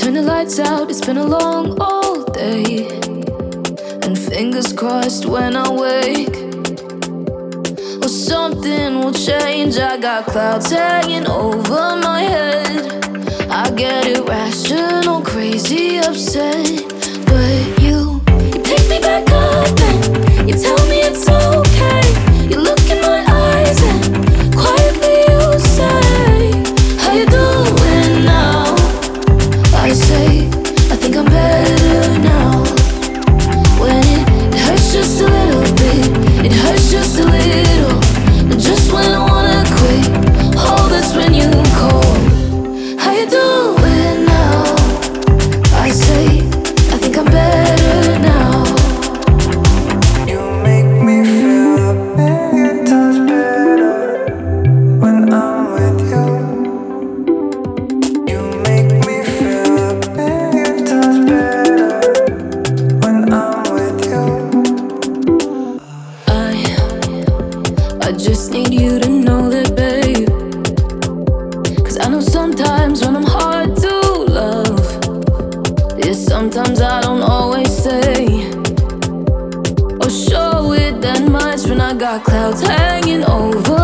turn the lights out, it's been a long all day. And fingers crossed when I wake, or something will change. I got clouds hanging over my head. I get irrational, crazy, upset. But you pick me back up and you tell me it's okay. You look in my eyes and quietly you say, how you doing now? I say, I think I'm better now. When it hurts just a little bit, it hurts just a little. And just when I wanna quit, oh, that's when you call. How you doing now? I say, I think I'm better now. You make me feel a million times better when I'm with you. You make me feel a million times better when I'm with you. I just need you to know that, babe. 'Cause I know sometimes when I'm hard to love, yeah, sometimes I don't always say or show it that much. When I got clouds hanging over